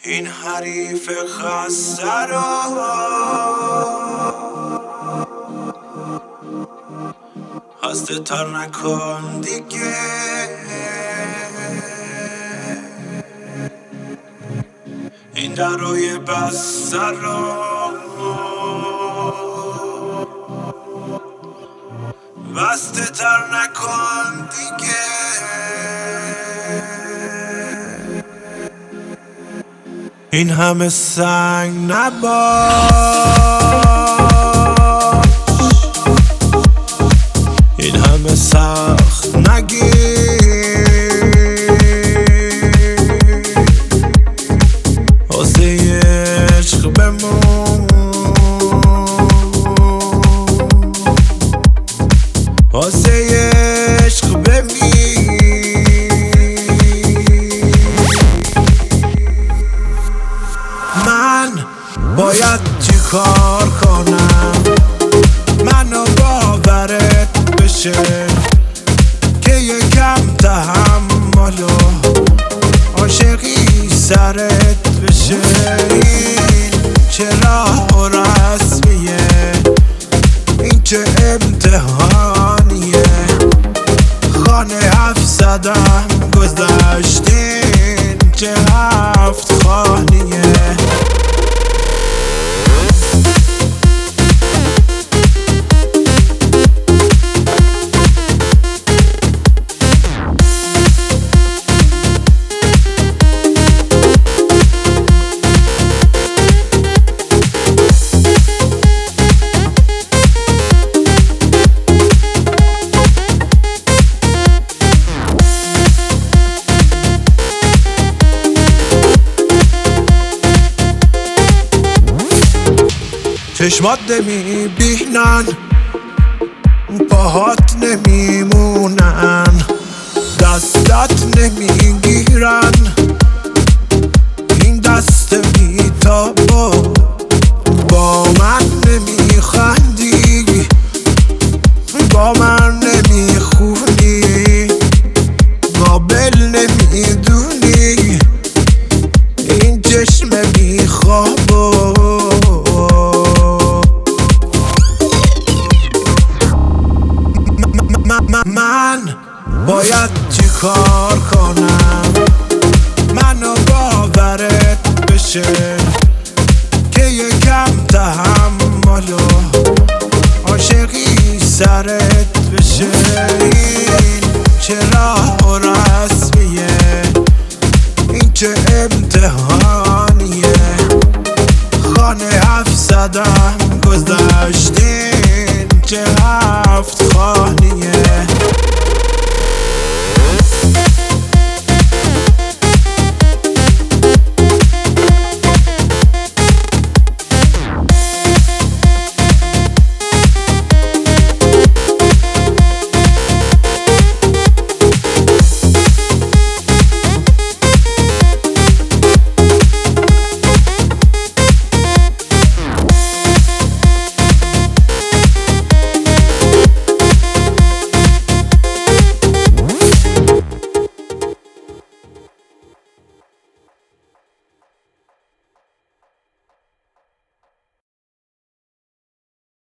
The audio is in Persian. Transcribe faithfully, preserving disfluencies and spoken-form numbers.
این حریف خسته را خسته تر نکن دیگه. این درای بسته را بسته تر نکن دیگه. این همه سنگ نباش، این همه سخت نگیر، واسه عشق بمون، واسه عشق بمیر. من باید چی کار کنم منو باورت بشه که یکم تحمل و عاشقی سرت بشه. این چه راه و رسمیه، این چه امتحانیه، خانه هفت زدم گذشتین چه هفت خانیه. چشمات نمیبینن، پاهات نمیمونن، دستت نمیگیرن، این دست بیتابو با من نمیخندی، با من نمیخونی، قابل نمیدونی، این چشم بیخوابو. من باید چی کار کنم منو باورت بشه که یکم تحمل و عاشقی سرت بشه. این چه راه و رسمیه، این چه امتحانیه، خانه هفت زدم گذشتین چه هفت